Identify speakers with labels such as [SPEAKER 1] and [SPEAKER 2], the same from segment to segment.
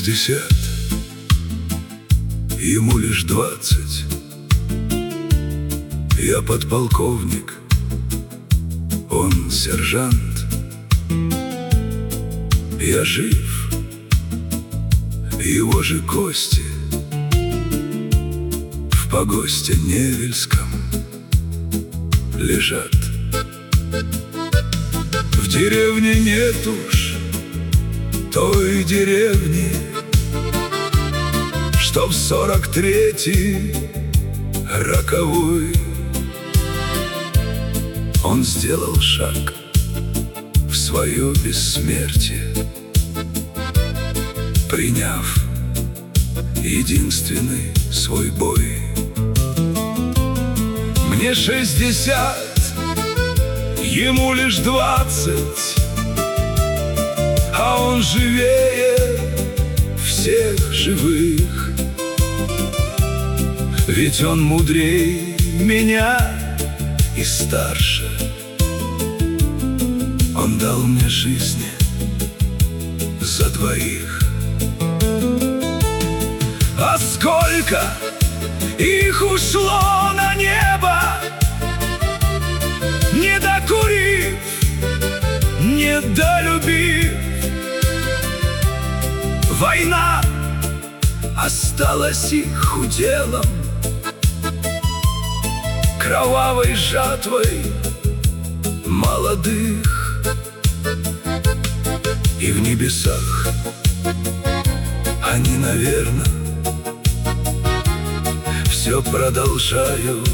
[SPEAKER 1] 60, ему лишь 20. Я подполковник, он сержант. Я жив, его же кости в погосте Невельском лежат. В деревне нет уж той деревни, что в 43-й роковой он сделал шаг в свое бессмертие, приняв единственный свой бой. Мне 60, ему лишь 20, а он живее всех живых. Ведь он мудрей меня и старше. Он дал мне жизни за двоих. А сколько их ушло на небо, не докурив, не долюбив. Война осталась их уделом, кровавой жатвой молодых. И в небесах они, наверно, все продолжают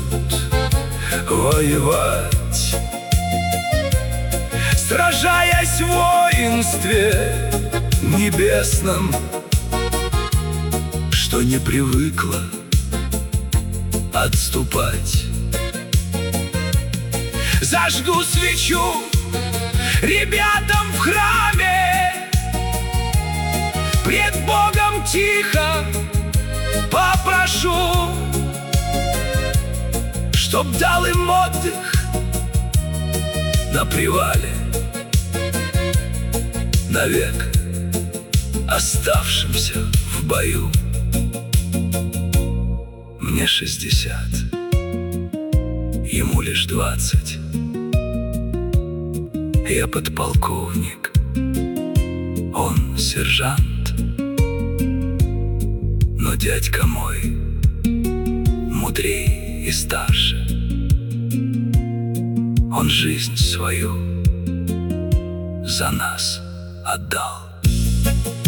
[SPEAKER 1] воевать, сражаясь в воинстве небесном, что не привыкла отступать. Зажгу свечу ребятам в храме, пред Богом тихо попрошу, чтоб дал им отдых на привале, навек оставшимся в бою. Мне 60, ему лишь 20. Я подполковник, он сержант. Но дядька мой мудрей и старше. Он жизнь свою за нас отдал.